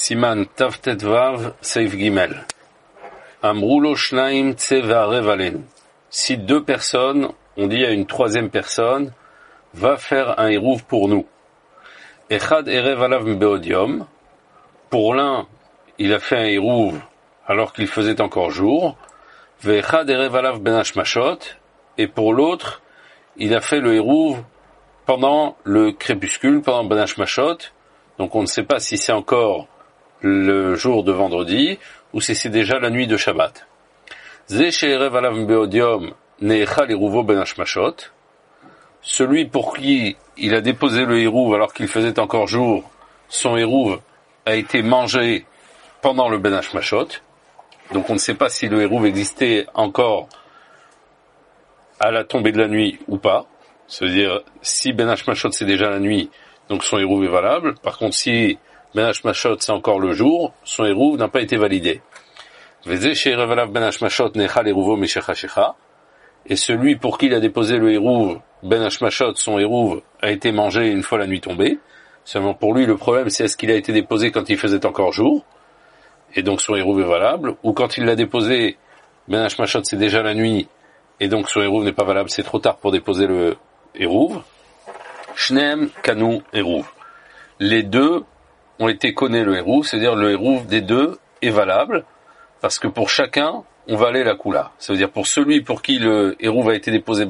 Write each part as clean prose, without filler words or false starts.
Siman Taftet Vav Seif Gimel. Amroulo Shnaim Tse Ve'arev Alen. Si deux personnes, on dit à une troisième personne, va faire un hérouv pour nous. Echad Erev Alav Beodium. Pour l'un, il a fait un hérouv alors qu'il faisait encore jour. Ve'echad Erev Alav Ben Hashmashot. Et pour l'autre, il a fait le hérouv pendant le crépuscule, pendant Ben Hashmashot. Donc on ne sait pas si c'est encore le jour de vendredi ou si c'est déjà la nuit de Shabbat. Celui pour qui il a déposé le hérouv alors qu'il faisait encore jour, son hérouv a été mangé pendant le Ben Hashmashot. Donc on ne sait pas si le hérouv existait encore à la tombée de la nuit ou pas. C'est-à-dire, si Ben Hashmashot c'est déjà la nuit, donc son hérouv est valable. Par contre, si Ben Hashmashot c'est encore le jour, son hérouv n'a pas été validé. Et celui pour qui il a déposé le hérouv, Ben Hashmashot, son hérouv a été mangé une fois la nuit tombée. Seulement pour lui, le problème c'est est-ce qu'il a été déposé quand il faisait encore jour, et donc son hérouv est valable, ou quand il l'a déposé, Ben Hashmashot c'est déjà la nuit, et donc son hérouv n'est pas valable, c'est trop tard pour déposer le hérouv. Shneem Kanu hérouv. Les deux ont été connus le hérouv, c'est-à-dire le hérouv des deux est valable, parce que pour chacun, on valait la koula. Ça veut dire pour celui pour qui le hérouv a été déposé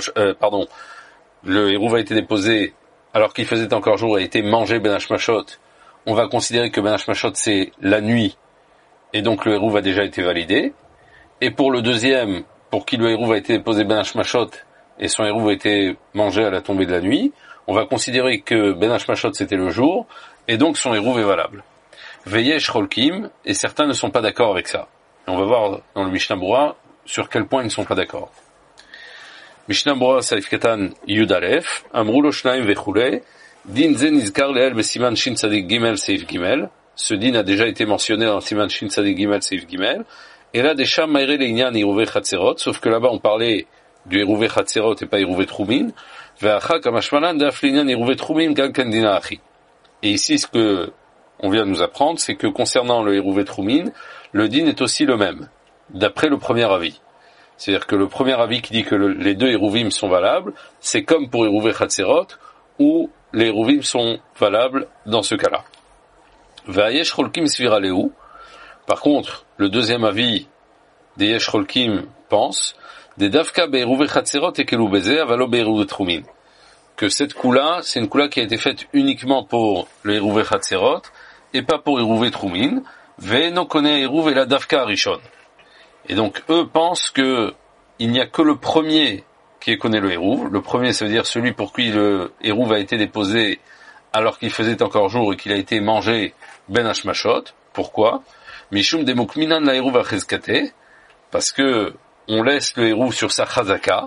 le hérouv a été déposé alors qu'il faisait encore jour et a été mangé Ben Hashmashot, on va considérer que Ben Hashmashot c'est la nuit, et donc le hérouv a déjà été validé. Et pour le deuxième, pour qui le hérouv a été déposé Ben Hashmashot et son hérouv a été mangé à la tombée de la nuit, on va considérer que Ben Hashmashot c'était le jour, et donc son hérouv est valable. Veyesh Rolkim, et certains ne sont pas d'accord avec ça. Et on va voir dans le Mishnah Berurah sur quel point ils ne sont pas d'accord. Mishnah Berurah Saif Katan Yud Alef, Amroulo Shnaim Vechule, Din Ze Nizkar Leel Besiman Shin Tzadik Gimel Seif Gimel. Ce din a déjà été mentionné dans Siman Shin Tzadik Gimel Seif Gimel. Et là, des Sham Maire Leinyan Hérouvé Chatzerot, sauf que là-bas on parlait du Hérouvé Chatzerot et pas Hérouvé Troumin. Ve'acha Kamashmalan Daf Leinyan Hérouvé Troumin Gal Kandina Achi. Et ici, ce que on vient de nous apprendre, c'est que concernant le Hérouvé Troumin, le din est aussi le même, d'après le premier avis. C'est-à-dire que le premier avis qui dit que les deux Hérouvim sont valables, c'est comme pour Hérouvé Chatzerot, où les Hérouvim sont valables dans ce cas-là. Ve'ayesh Cholkim Sviraleu. Par contre, le deuxième avis des Yesh Cholkim pense, des Davka Be'Hérouvé Chatzerot et Keloubeze, avalo Be'Hérouvé Troumin. Que cette koula, c'est une koula qui a été faite uniquement pour le Hérouvé Chatzerot, et pas pour Hérouvé Troumin, Ve'eno Koneh Hérouv et la Davka Arishon. Et donc, eux pensent que il n'y a que le premier qui connaît le Hérouv. Le premier, ça veut dire celui pour qui le Hérouv a été déposé alors qu'il faisait encore jour et qu'il a été mangé Ben Hashmashot. Pourquoi? Mishum Demukminan la Hérouv Achezkate, parce que on laisse le Hérouv sur sa Chazaka.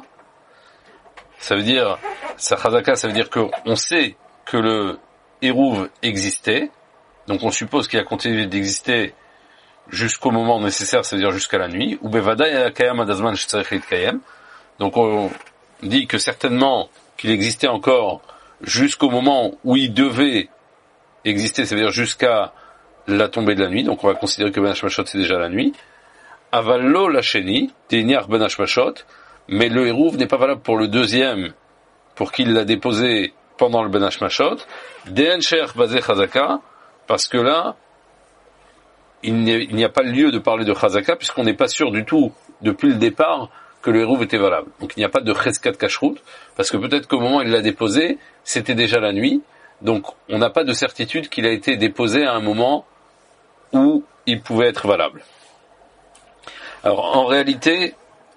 Ça veut dire, sa Chazaka, ça veut dire qu'on sait que le Hérouv existait, donc on suppose qu'il a continué d'exister jusqu'au moment nécessaire, c'est-à-dire jusqu'à la nuit, ou Bevada Kayam Adazman Shtzarech Kayam. Donc on dit que certainement qu'il existait encore jusqu'au moment où il devait exister, c'est-à-dire jusqu'à la tombée de la nuit, donc on va considérer que Ben Hashmashot c'est déjà la nuit. Avallo Lacheni, Teignar Ben Hashmashot, mais le hérouv n'est pas valable pour le deuxième, pour qu'il l'a déposé pendant le Ben Hashmashot, De'en Sheikh Bazé Chazaka, parce que là, il n'y a pas lieu de parler de Chazaka, puisqu'on n'est pas sûr du tout, depuis le départ, que le hérouv était valable. Donc il n'y a pas de Cheskat Kashrut, parce que peut-être qu'au moment où il l'a déposé, c'était déjà la nuit, donc on n'a pas de certitude qu'il a été déposé à un moment où il pouvait être valable. Alors en réalité,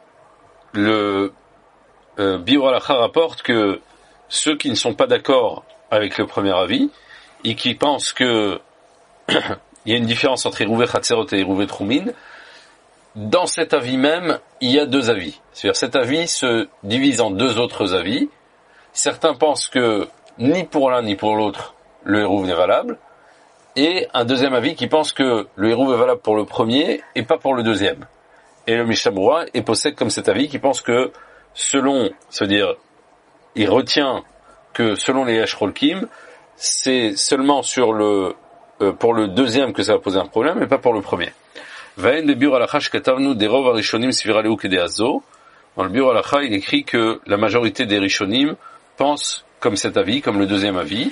le Biur Halacha rapporte que ceux qui ne sont pas d'accord avec le premier avis, et qui pensent que il y a une différence entre Hérouvé Chatzerot et Hérouvé Troumin, dans cet avis même, il y a deux avis. C'est-à-dire cet avis se divise en deux autres avis. Certains pensent que ni pour l'un ni pour l'autre, le hérouv n'est valable. Et un deuxième avis qui pense que le hérouv est valable pour le premier et pas pour le deuxième. Et le Mishnah Berurah est possède comme cet avis qui pense que selon, c'est-à-dire, il retient que selon les Yesh Cholkim, c'est seulement sur le pour le deuxième que ça va poser un problème, mais pas pour le premier. Vaen le biur alachash katavnu derov arishonim sviraleu kedeazo. Dans le biur alacha, il écrit que la majorité des rishonim pensent comme cet avis, comme le deuxième avis.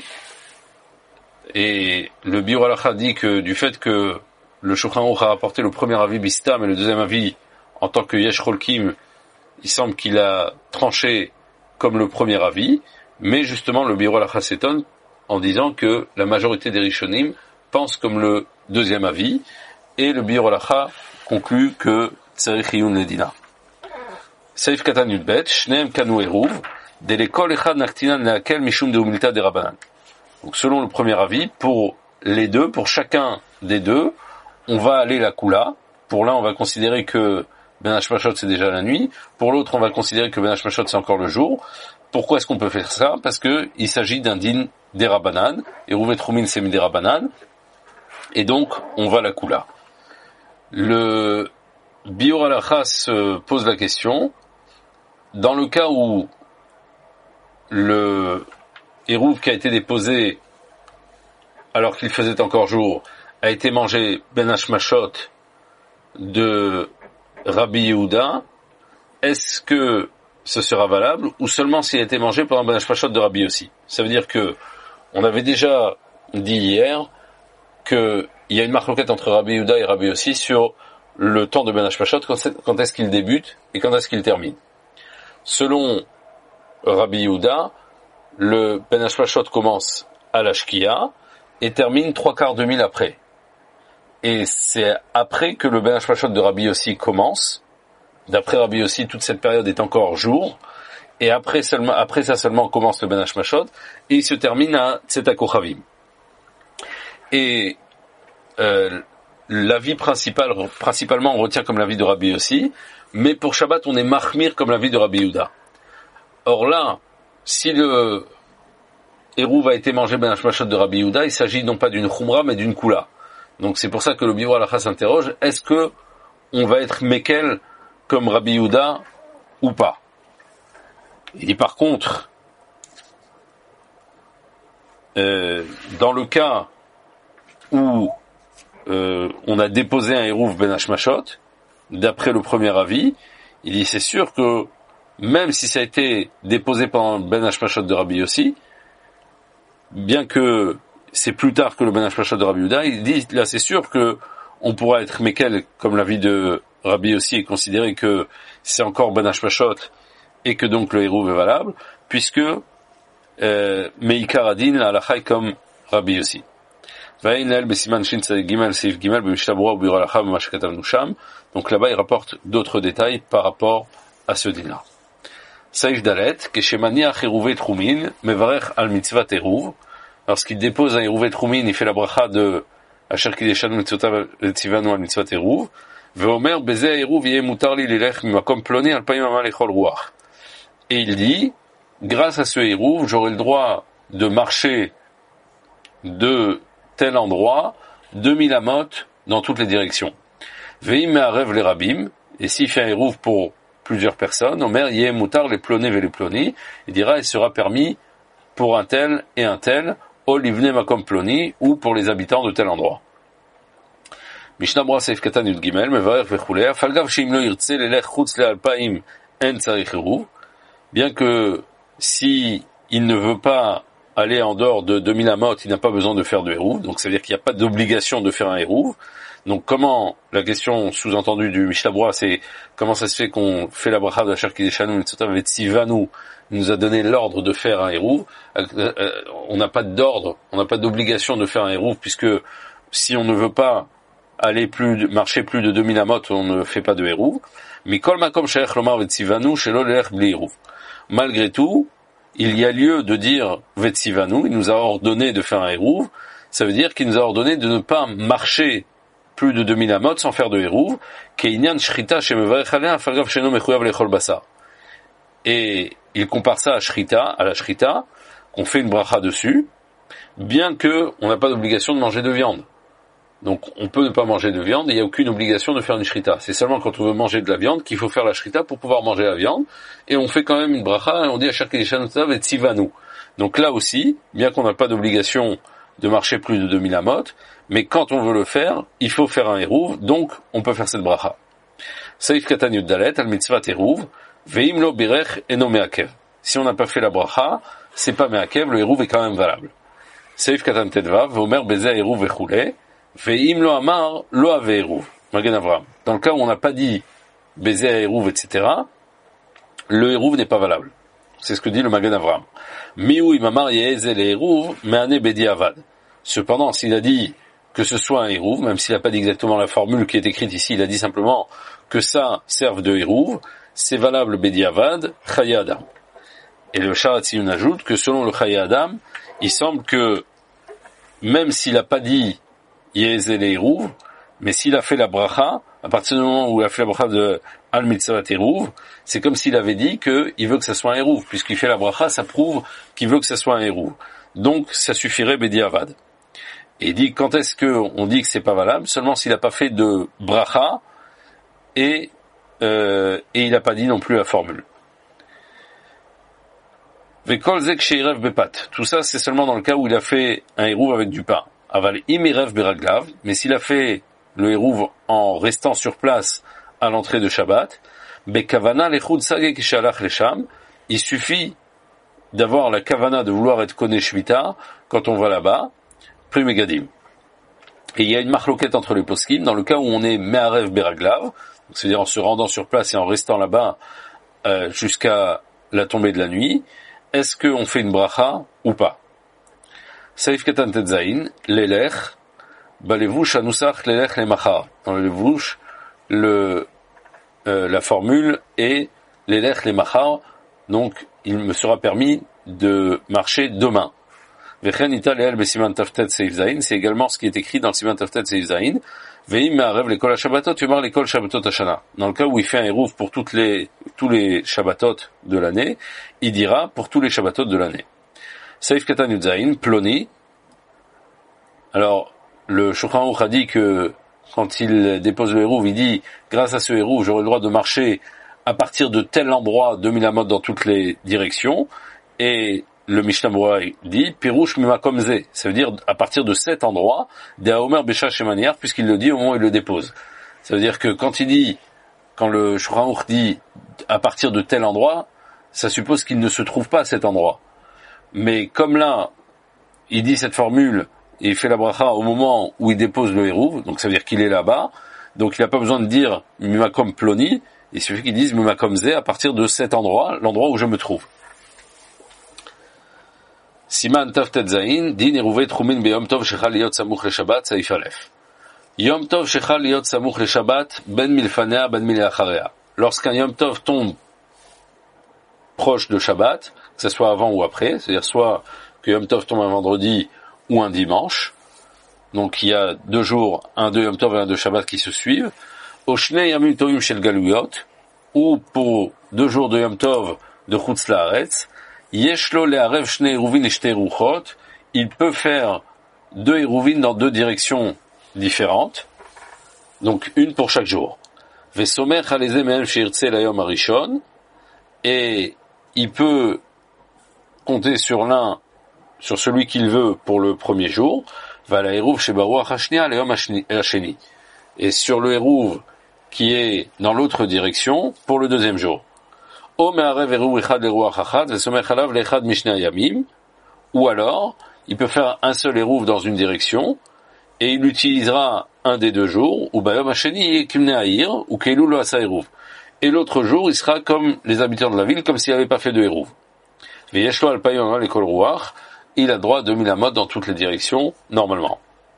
Et le biur alacha dit que du fait que le Shulchan Aruch a rapporté le premier avis bistam et le deuxième avis en tant que yesh cholkim, il semble qu'il a tranché comme le premier avis, mais justement le biur alacha s'étonne en disant que la majorité des rishonim pensent comme le deuxième avis, et le biur alacha conclut que tzarich iyun ledina. Seif katan yudbet, shneem kanu eruv, delekol echad naktinan leakel mishum de humilta de rabanan. Donc selon le premier avis, pour les deux, pour chacun des deux, on va aller la kula. Pour l'un, on va considérer que Ben Hashmashot c'est déjà la nuit. Pour l'autre, on va considérer que Ben Hashmashot c'est encore le jour. Pourquoi est-ce qu'on peut faire ça? Parce que il s'agit d'un din des Rabbanan. Et Rouvet Troumin c'est des Rabbanan. Et donc, on va la kula. Le Biur Halacha se pose la question. Dans le cas où le Hérouv qui a été déposé alors qu'il faisait encore jour a été mangé Ben Hashmashot de Rabbi Yehuda, est-ce que ce sera valable ou seulement s'il a été mangé pendant Ben Hashmashot de Rabbi Yossi? Ça veut dire que on avait déjà dit hier qu'il y a une marloquette entre Rabbi Yehuda et Rabbi Yossi sur le temps de Ben Hashmashot, quand est-ce qu'il débute et quand est-ce qu'il termine. Selon Rabbi Yehuda, le Ben Hashmashot commence à la Shkia et termine 3/4 de mille après. Et c'est après que le Ben Hashmashot de Rabbi Yossi commence. D'après Rabbi Yossi, toute cette période est encore jour. Et après ça seulement commence le Ben Hashmashot. Et il se termine à Tzeta Kochavim. Et l'avis principalement on retient comme l'avis de Rabbi Yossi. Mais pour Shabbat, on est mahmir comme l'avis de Rabbi Yehuda. Or là, si le Hérouv a été mangé Ben Hashmashot de Rabbi Yehuda, il s'agit non pas d'une Khumra, mais d'une Kula. Donc c'est pour ça que le Biur Halacha s'interroge, est-ce que on va être Mekel comme Rabbi Yehuda ou pas? Il dit par contre, dans le cas où on a déposé un Hérouv Ben Hashmashot, d'après le premier avis, il dit c'est sûr que même si ça a été déposé pendant Ben Hashmashot de Rabbi Yossi, bien que c'est plus tard que le Ben Hashmashot de Rabbi Yehuda, il dit là c'est sûr que on pourra être Mekel comme l'avis de Rabbi Yossi et considérer que c'est encore Ben Hashmashot et que donc le Hérouv est valable, puisque Meikar Adin la halakha comme Rabbi Yossi. Donc là-bas il rapporte d'autres détails par rapport à ce din-là. Saïf Dalet, Keshemaniach Hérouvet Troumin, Mevarech al mitzvat Hérouv. Lorsqu'il dépose un Hérouvet Troumin, il fait la bracha de Asher Kideshanu Mitzotav Tzivanu al mitzvat Hérouv. Veomer Beze Hérouv yeh mutar li lilech mimakom ploni al payim amal echol ruach. Et il dit, grâce à ce Hérouv, j'aurai le droit de marcher de tel endroit, 2000 amot dans toutes les directions. Veim me'arev les rabim, et s'il fait un Hérouv pour plusieurs personnes, Omer yeh mutar les ploni ve les ploni, il dira, il sera permis pour un tel et un tel, o livne makom ploni, ou pour les habitants de tel endroit. Mishnah Bora Seif Katan Yud Gimel, Mevarech vechulei, Falgav sheim lo yirtze lelech chutz le'alpaim en tzarich Hérouv, bien que si il ne veut pas aller en dehors de 2000 amot, il n'a pas besoin de faire de Hérouv, donc ça veut dire qu'il n'y a pas d'obligation de faire un Hérouv. Donc comment, la question sous-entendue du Mishnah Bora, c'est comment ça se fait qu'on fait la bracha de Asher Kideshanu Mitzotav Tzivanu, il nous a donné l'ordre de faire un Hérouv. On n'a pas d'ordre, on n'a pas d'obligation de faire un Hérouv, puisque si on ne veut pas marcher plus de 2000 amot, on ne fait pas de Hérouv. Mais kol makom she'ech lomar vetzivanu shelo lelech bli Hérouv. Malgré tout, il y a lieu de dire vetzivanu, il nous a ordonné de faire un Hérouv, ça veut dire qu'il nous a ordonné de ne pas marcher plus de 2000 amot sans faire de Hérouv, ke'inyan shrita shemevarech alea falgav sheno mechuyav lechol basar. Et il compare ça à la shrita, qu'on fait une bracha dessus, bien que on n'a pas d'obligation de manger de viande. Donc on peut ne pas manger de viande, et il n'y a aucune obligation de faire une shrita. C'est seulement quand on veut manger de la viande qu'il faut faire la shrita pour pouvoir manger la viande, et on fait quand même une bracha, et on dit Asher Kideshanu Mitzotav Tzivanu. Donc là aussi, bien qu'on n'a pas d'obligation de marcher plus de 2000 amot, mais quand on veut le faire, il faut faire un Hérouv, donc on peut faire cette bracha. Saïf Katan Yuddalet, al mitzvah Hérouv, veim lo birech eno meakev. Si on n'a pas fait la bracha, c'est pas meakev, le Hérouv est quand même valable. Saïf Katan Tedvav, vomer beze Hérouv echule, veim lo amar lo ave Hérouv. Magen Avram. Dans le cas où on n'a pas dit baiser à Hérouv, etc., le Hérouv n'est pas valable. C'est ce que dit le Magen Avram. Miou imamar yezel Hérouv, me'ane bedi avad. Cependant, s'il a dit que ce soit un Hérouv, même s'il n'a pas dit exactement la formule qui est écrite ici, il a dit simplement que ça serve de Hérouv, c'est valable bedi avad, Chaya Adam. Et le Sharatzion ajoute que selon le Chaya Adam, il semble que même s'il n'a pas dit yezel Hérouv, mais s'il a fait la bracha, à partir du moment où il a fait la bracha de Al Mitzvah Hérouv, c'est comme s'il avait dit qu'il veut que ça soit un Hérouv. Puisqu'il fait la bracha, ça prouve qu'il veut que ça soit un Hérouv. Donc, ça suffirait Bedi Avad. Et il dit, quand est-ce qu'on dit que c'est pas valable? Seulement s'il n'a pas fait de bracha, et il n'a pas dit non plus la formule. Vekol zek sheirev bepat. Tout ça, c'est seulement dans le cas où il a fait un Hérouv avec du pain. Aval imirev beraglav. Mais s'il a fait le Hérouv en restant sur place à l'entrée de Shabbat, Bekavana lechud sagek shalach lesham, il suffit d'avoir la kavana de vouloir être koné shvita quand on va là-bas, plus megadim. Et il y a une marloquette entre les poskim, dans le cas où on est me'arev beraglav, c'est-à-dire en se rendant sur place et en restant là-bas jusqu'à la tombée de la nuit, est-ce qu'on fait une bracha ou pas? Saif katan tetzain, l'elech, Balevouche anusach lelech lemachar. Dans le levouche, la formule est lelech lemachar, donc il me sera permis de marcher demain. Vechen ita leel besiman taftet seif zain, c'est également ce qui est écrit dans le siman taftet seif zain. Veim me'arev lekol ha-shabbatot, yomar lekol shabbatot hashana. Dans le cas où il fait un hérouv pour tous les shabbatot de l'année, il dira pour tous les shabbatot de l'année. Saif katan yudzain, ploni. Alors, le Shulchan Aruch a dit que quand il dépose le Hérouv, il dit grâce à ce Hérouv, j'aurai le droit de marcher à partir de tel endroit 2000 amot dans toutes les directions. Et le Mishnah Berurah dit Pirouche mimakom ze, ça veut dire à partir de cet endroit, de Haomer Besha Shemaniar, puisqu'il le dit au moment où il le dépose. Ça veut dire que quand le Shulchan Aruch dit à partir de tel endroit, ça suppose qu'il ne se trouve pas à cet endroit. Mais comme là, il dit cette formule, et il fait la bracha au moment où il dépose le Hérouv, donc ça veut dire qu'il est là-bas, donc il n'a pas besoin de dire Mimakom Ploni, il suffit qu'il dise Mimakom Ze à partir de cet endroit, l'endroit où je me trouve. Siman Tav Tetzain, din Hérouvet Trumin Beyom Tov Shechal Liot Samuch Le Shabbat, Saif Aleph. Yom Tov Shechal Liot Samuch Le Shabbat, Ben Milfanea, Ben Milacharea. Lorsqu'un Yom Tov tombe proche de Shabbat, que ce soit avant ou après, c'est-à-dire soit que Yom Tov tombe un vendredi ou un dimanche, donc il y a 2 jours, un de Yom Tov et un de Shabbat qui se suivent, Oshnei Yamim Tovim Shel Galuyot, ou pour 2 jours de Yom Tov de Chutz Laaretz, Yeshlo Le'arev Shnei Hérouvin et Shtei Ruchot, il peut faire 2 Hérouvin dans 2 directions différentes, donc une pour chaque jour. Vesomer Chaleze Mehem Sheirtze Layom Arishon, et il peut compter sur celui qu'il veut pour le premier jour, va la Hérouv chez Baruach Hashnia, Leom Hasheni. Et sur le Hérouv qui est dans l'autre direction pour le deuxième jour. O me'arev Hérouv echad leruach achad, ve'somech alav le'echad mishnei hayamim. Ou alors, il peut faire un seul Hérouv dans une direction, et il utilisera un des 2 jours, ou Bayom Hasheni kimne ha'ir, ou keilu lo asa Hérouv. Et l'autre jour, il sera comme les habitants de la ville, comme s'il n'avait pas fait de Hérouv. Ve'yeshlo al payom lekol ruach, il a droit à 2000 amot dans toutes les directions, normalement.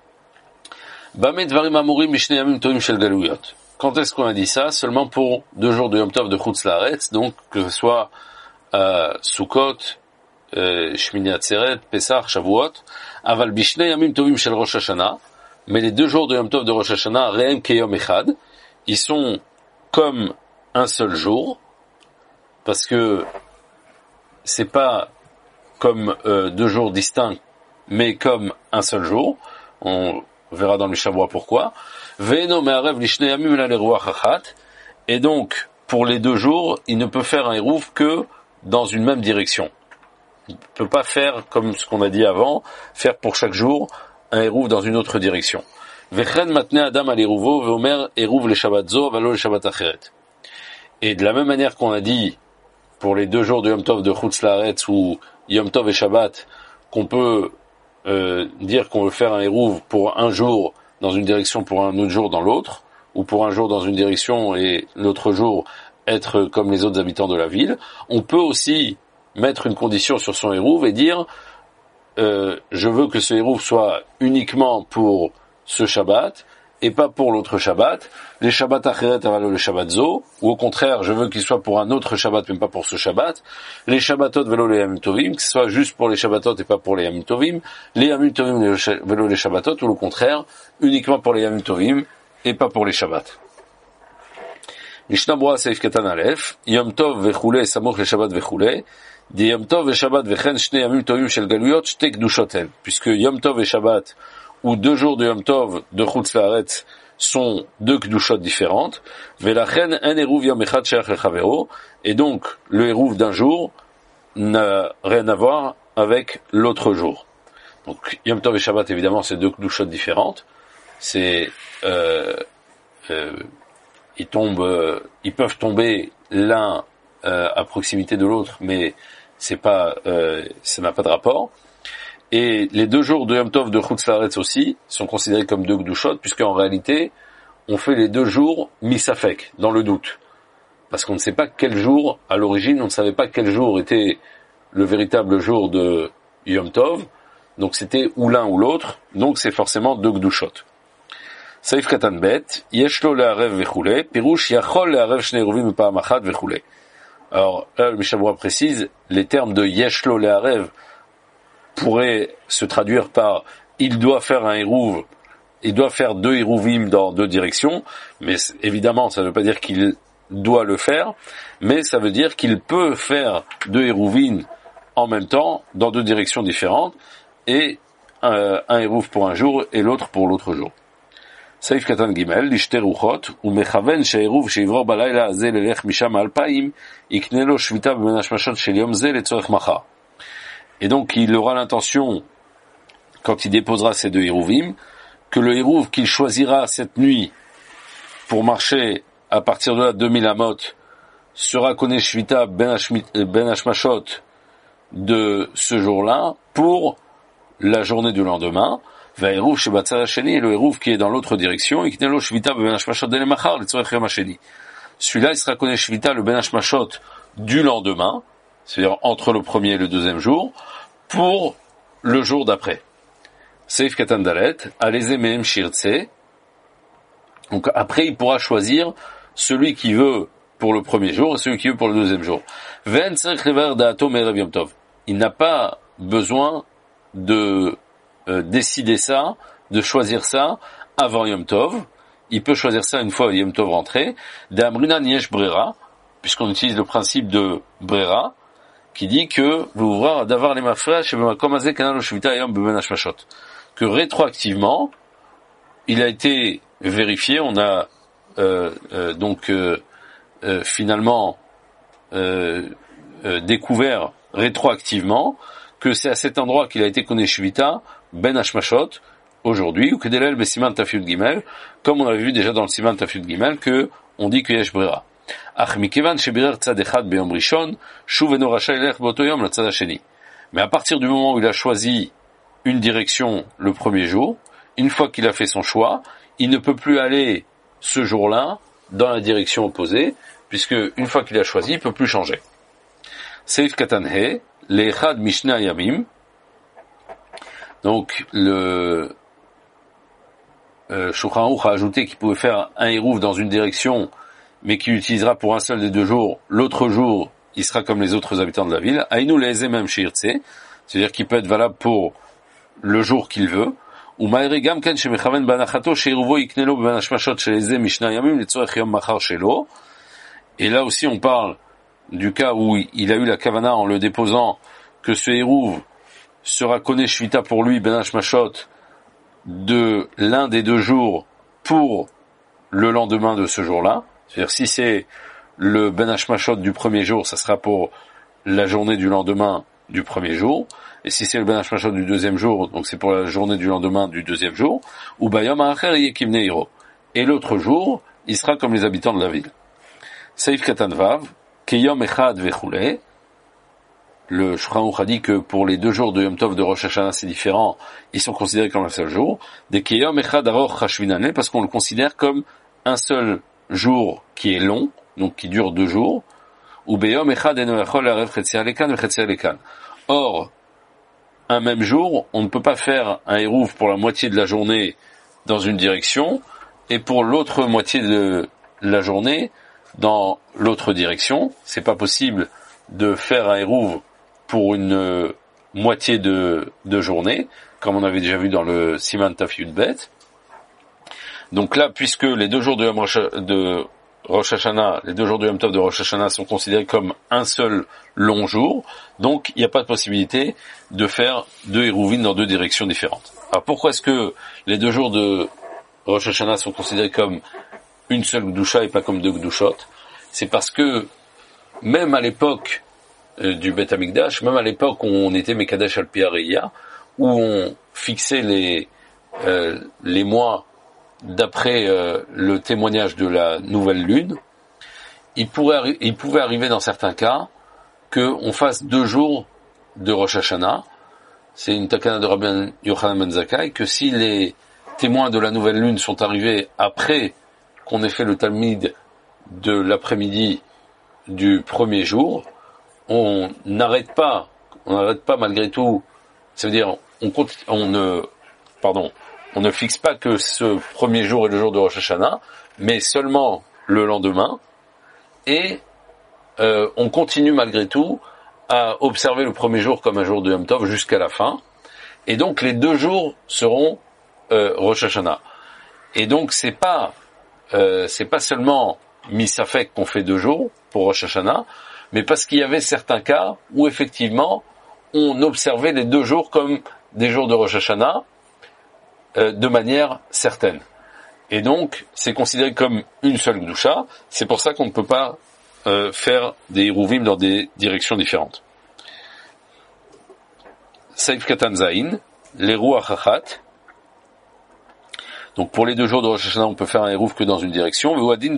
Bameh dvarim amurim mishnei yamim tovim shel galuyot. Quand est-ce qu'on a dit ça? Seulement pour 2 jours de Yom Tov de Chutz Laaretz, donc que ce soit Sukkot, Shmini Atzeret, Pesach, Shavuot, aval bishnei yamim tovim shel Rosh Hashanah, mais les 2 jours de Yom Tov de Rosh Hashanah, re'em keyom echad, ils sont comme un seul jour, parce que c'est pas comme 2 jours distincts, mais comme un seul jour. On verra dans le Shavua pourquoi. Ve'eno me'arev lishnei yamim ela leruach achat. Et donc, pour les 2 jours, il ne peut faire un hérouv que dans une même direction. Il ne peut pas faire, comme ce qu'on a dit avant, faire pour chaque jour un Hérouv dans une autre direction. Vechen matne Adam al Hérouvo, veomer Hérouv le Shabbat zo, valo le Shabbat acheret. Et de la même manière qu'on a dit, pour les 2 jours de Yom Tov de Chutz Laaretz ou Yom Tov et Shabbat, qu'on peut dire qu'on veut faire un Hérouv pour un jour dans une direction, pour un autre jour dans l'autre, ou pour un jour dans une direction et l'autre jour être comme les autres habitants de la ville, on peut aussi mettre une condition sur son Hérouv et dire je veux que ce Hérouv soit uniquement pour ce Shabbat et pas pour l'autre Shabbat, les Shabbat acheret avalo le Shabbat zo, ou au contraire, je veux qu'il soit pour un autre Shabbat, même pas pour ce Shabbat, les Shabbatot velo les Yamim Tovim, que ce soit juste pour les Shabbatot et pas pour les Yamim Tovim, les Yamim Tovim velo les Shabbatot, ou au contraire, uniquement pour les Yamim Tovim et pas pour les Shabbats. Mishnah Brura Seif Katan Aleph, Yom Tov vechule samoch le Shabbat vechule, di Yom Tov ve Shabbat vechen shne Yamim Tovim shel galuyot shte kedushoten, puisque Yom Tov et Shabbat ou 2 jours de Yom Tov de Chutz Laaretz sont 2 kedushot différentes, velachen un Hérouv Yom Echad sheach lechavero, et donc le Hérouv d'un jour n'a rien à voir avec l'autre jour. Donc Yom Tov et Shabbat évidemment c'est 2 kedushot différentes, c'est ils peuvent tomber l'un à proximité de l'autre, mais c'est pas ça n'a pas de rapport. Et les 2 jours de Yom Tov de Chutz Laaretz aussi sont considérés comme 2 kedushot, puisqu'en réalité, on fait les 2 jours misafek, dans le doute. Parce qu'on ne sait pas quel jour, à l'origine, on ne savait pas quel jour était le véritable jour de Yom Tov, donc c'était ou l'un ou l'autre, donc c'est forcément 2 kedushot. Saif Katan Bet, Yeshlo le'arev vechule, Pirouche Yachol le'arev shne Hérouvim pa'am achat vechule. Alors là, le Mishnah Brura précise, les termes de Yeshlo le'arev pourrait se traduire par il doit faire un Hérouv, il doit faire 2 Hérouvim dans 2 directions, mais évidemment ça ne veut pas dire qu'il doit le faire, mais ça veut dire qu'il peut faire 2 Hérouvim en même temps dans 2 directions différentes, et un Hérouv pour un jour et l'autre pour l'autre jour. Saif Katan Gimel, Lishte Ruchot, ou Mechaven she'Hérouv she'ivror balayla ze lelech misham alpaim, ikne lo shvita b'ben hashmashot shel yom ze letzorech machar. Et donc, il aura l'intention, quand il déposera ces 2 Hérouvim, que le Hérouv qu'il choisira cette nuit pour marcher à partir de là 2000 amot sera koneh shvita ben hashmashot de ce jour-là pour la journée du lendemain. Va Hérouv shebatzad hasheni, et le Hérouv qui est dans l'autre direction, ikne lo shvita ben hashmashot de lemachar letzorech yom hasheni. Celui-là, il sera koneh shvita le ben hashmashot du lendemain, c'est-à-dire entre le premier et le deuxième jour, pour le jour d'après. Seif Katan Dalet, Aleze Mehem Shirtse. Donc après, il pourra choisir celui qui veut pour le premier jour et celui qui veut pour le deuxième jour. Ven Tzarich Levar Da'ato Me'erev Yom Tov. Il n'a pas besoin de décider ça, de choisir ça avant Yom Tov. Il peut choisir ça une fois Yom Tov rentré. D'Amrina Niesh Brera, puisqu'on utilise le principe de Brera, qui dit que que rétroactivement, il a été vérifié, on a finalement découvert rétroactivement que c'est à cet endroit qu'il a été koneh shvita ben hashmashot aujourd'hui, ou que delel besiman tafyud gimel, comme on avait vu déjà dans le siman tafyud gimel que on dit que yesh brera. Mais à partir du moment où il a choisi une direction le premier jour, une fois qu'il a fait son choix, il ne peut plus aller ce jour-là dans la direction opposée, puisque une fois qu'il a choisi, il ne peut plus changer. Seif Katanhe, l'Echad Mishna Yamim. Donc le Shulchan Aruch a ajouté qu'il pouvait faire un Hérouv dans une direction, mais qu'il utilisera pour un seul des 2 jours, l'autre jour, il sera comme les autres habitants de la ville. Aïnou le'ezeh même shirtse, c'est-à-dire qu'il peut être valable pour le jour qu'il veut. Ou ma'ere gam ken shemechaven banachato she'iruvo yiknelo ben hashmashot she'ezeh mishna yamim letzorech yom machar shelo. Et là aussi, on parle du cas où il a eu la kavana en le déposant, que ce Hérouv sera koneh shvita pour lui ben hashmashot de l'un des 2 jours pour le lendemain de ce jour-là. C'est-à-dire si c'est le ben hashmashot du premier jour, ça sera pour la journée du lendemain du premier jour, et si c'est le Ben Hashmashot du deuxième jour, donc c'est pour la journée du lendemain du deuxième jour, ou Bayom Acher Yekim Neiro. Et l'autre jour, il sera comme les habitants de la ville. Seif Katan Vav, Keyom Echad Vechule. Le Shulchan Aruch a dit que pour les 2 jours de Yom Tov de Rosh Hashanah, c'est différent, ils sont considérés comme un seul jour. Des Keyom Echad Aroch Hashvinane, parce qu'on le considère comme un seul jour qui est long, donc qui dure 2 jours. Ou Beyom Echad Eno Yachol Arev Chetzi Alekan Vechetzi Alekan. Or, un même jour, on ne peut pas faire un Hérouv pour la moitié de la journée dans une direction, et pour l'autre moitié de la journée dans l'autre direction. C'est pas possible de faire un Hérouv pour une moitié de journée, comme on avait déjà vu dans le Siman Taf Yud Bet. Donc là, puisque les 2 jours de Rosh Hashanah, les 2 jours de Yom Tov de Rosh Hashanah sont considérés comme un seul long jour, donc il n'y a pas de possibilité de faire 2 Hérouvim dans 2 directions différentes. Alors pourquoi est-ce que les 2 jours de Rosh Hashanah sont considérés comme une seule Gdusha et pas comme 2 Gdushot? C'est parce que même à l'époque du Beth Amikdash, même à l'époque où on était Mekadesh al Pi Hareya, où on fixait les mois d'après le témoignage de la nouvelle lune, il pouvait arriver dans certains cas qu'on fasse 2 jours de Rosh Hashanah. C'est une takana de Rabbi Yochanan ben Zakkai, que si les témoins de la nouvelle lune sont arrivés après qu'on ait fait le Talmid de l'après-midi du premier jour, on n'arrête pas malgré tout. Ça veut dire, on ne fixe pas que ce premier jour est le jour de Rosh Hashanah, mais seulement le lendemain, et on continue malgré tout à observer le premier jour comme un jour de Yom Tov jusqu'à la fin, et donc les 2 jours seront Rosh Hashanah. Et donc c'est pas seulement Misafek qu'on fait 2 jours pour Rosh Hashanah, mais parce qu'il y avait certains cas où effectivement on observait les 2 jours comme des jours de Rosh Hashanah de manière certaine. Et donc c'est considéré comme une seule Gdusha. C'est pour ça qu'on ne peut pas faire des Hérouvim dans des directions différentes. Seif Katan Zain, l'Hérou Achachat. Donc pour les 2 jours de Rosh Hashanah, on peut faire un Hérouv que dans une direction. Il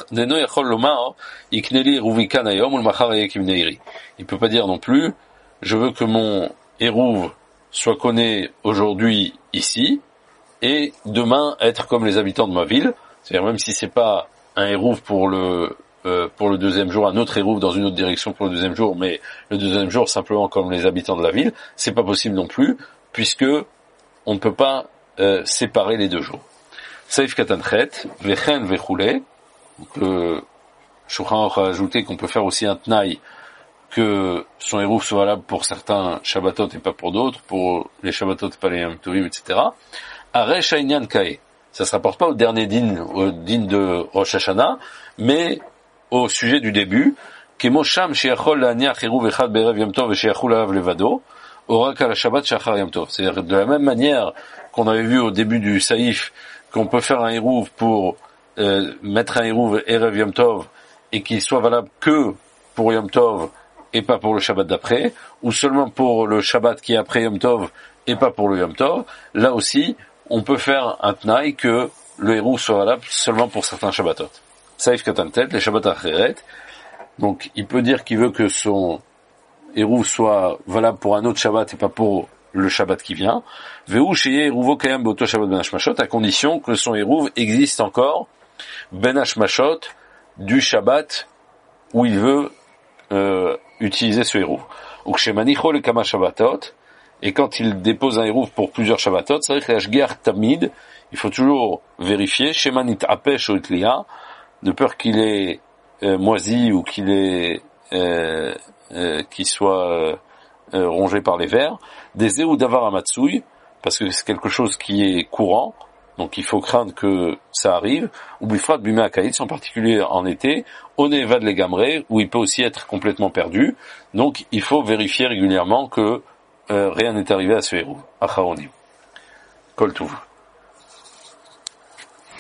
ne peut pas dire non plus, je veux que mon Hérouv soit connu aujourd'hui ici, et demain être comme les habitants de ma ville. C'est-à-dire même si c'est pas un Hérouv pour le deuxième jour, un autre Hérouv dans une autre direction pour le deuxième jour, mais le deuxième jour simplement comme les habitants de la ville, c'est pas possible non plus, puisque on ne peut pas séparer les 2 jours. Saif Katanchet, Vechen Vechule. Donc le Shulchan Aruch a ajouté qu'on peut faire aussi un Tnaï, que son Hérouv soit valable pour certains Shabbatot et pas pour d'autres, pour les Shabbatot et pas les Yom Tovim, etc. Aresh Hainyan Kae. Ça se rapporte pas au dernier din, au din de Rosh Hashanah, mais au sujet du début. Kemosham Sheachol La'aniach Hérouv Echad Be'erev Yom Tov Sheachul Alav Levado. Orak al Shabbat Shachar Yom Tov. C'est-à-dire de la même manière qu'on avait vu au début du Saïf, qu'on peut faire un Hérouv pour mettre un Hérouv Erev Yom Tov et qu'il soit valable que pour Yom Tov et pas pour le Shabbat d'après, ou seulement pour le Shabbat qui est après Yom Tov et pas pour le Yom Tov. Là aussi, on peut faire un Tnaï que le Hérouv soit valable seulement pour certains Shabbatot. Saïf Katantet, les Shabbat Acheret. Donc il peut dire qu'il veut que son Hérouv soit valable pour un autre Shabbat et pas pour le Shabbat qui vient. Ve'u sheyeh Hérouvo kayam beoto Shabbat ben Hashmashot, à condition que son Hérouv existe encore ben Hashmashot du Shabbat où il veut utiliser ce Hérouv. Ou shemanicho le kama Shabbatot, et quand il dépose un Hérouv pour plusieurs Shabbatot, c'est vrai que l'ashgiach tamid, il faut toujours vérifier, shemanit apesh ou itlia, de peur qu'il est moisi ou qu'il soit rongé par les vers, des Ehud Davar Amatsui, parce que c'est quelque chose qui est courant, donc il faut craindre que ça arrive, ou Bifrat Bimé Akaïtz, en particulier en été, Onevad Legamre, où il peut aussi être complètement perdu, donc il faut vérifier régulièrement que rien n'est arrivé à ce héros. Acharonim. Kol Tuv.